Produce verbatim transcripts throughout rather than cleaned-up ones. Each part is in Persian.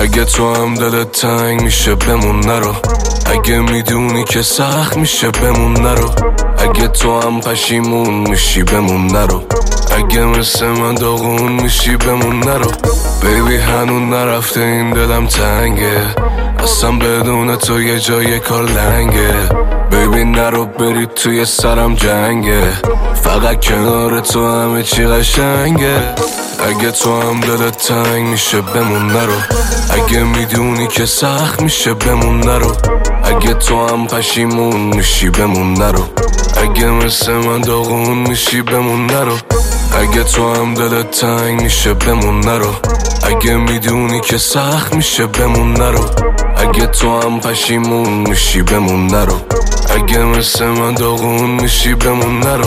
اگه تو هم دلت تنگ میشه بمون نرو، اگه میدونی که سخت میشه بمون نرو، اگه تو هم پشیمون میشی بمون نرو، اگه مثل من داغون میشی بمون نرو. بیبی هنون نرفته این دلم تنگه، اصلا بدون تو یه جای کار لنگه. بیبی نرو بری توی سرم جنگه، فقط کنار تو همه چی قشنگه. اگه تو هم دلت تنگ میشه بمون نرو، اگه میدونی که سخت میشه بمون نرو، اگه تو هم پشیمون میشی بمون نرو، اگه مثل من داغون میشی بمون نرو. اگه تو هم دلت تنگ میشه بمون نرو، اگه میدونی که سخت میشه بمون نرو، اگه تو هم پشیمون میشی بمون نرو، اگه مثل من داغون میشی بمون نرو.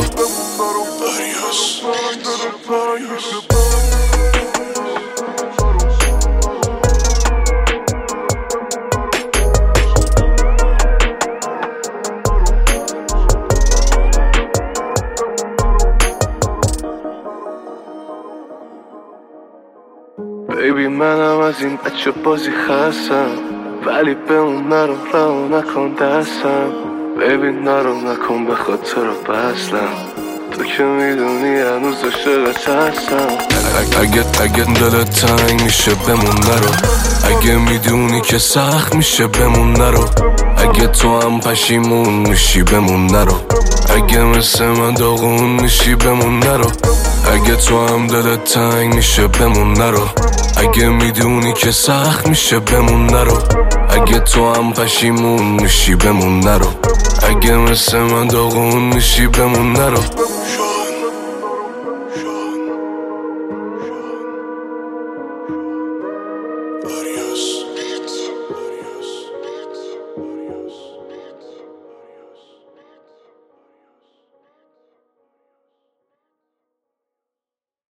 بیبی منم از این بچه بازی خستم، ولی بمون نرو رها نکن دستم. بیبی نرو نکن به خاطر بسلم، تو که میدونی هنوز عاشقت هستم. اگه اگه دلت تنگ میشه بمون نرو، اگه میدونی که سخت میشه بمون نرو، اگه تو هم پشیمون میشی بمون نرو، اگه مثل من داغون میشی بمون نرو. اگه تو هم دلت تنگ میشه بمون نرو، اگه میدونی که سخت میشه بمون نرو، اگه تو هم پشیمون میشی بمون نرو، اگه مثل من داغون میشی بمون نرو.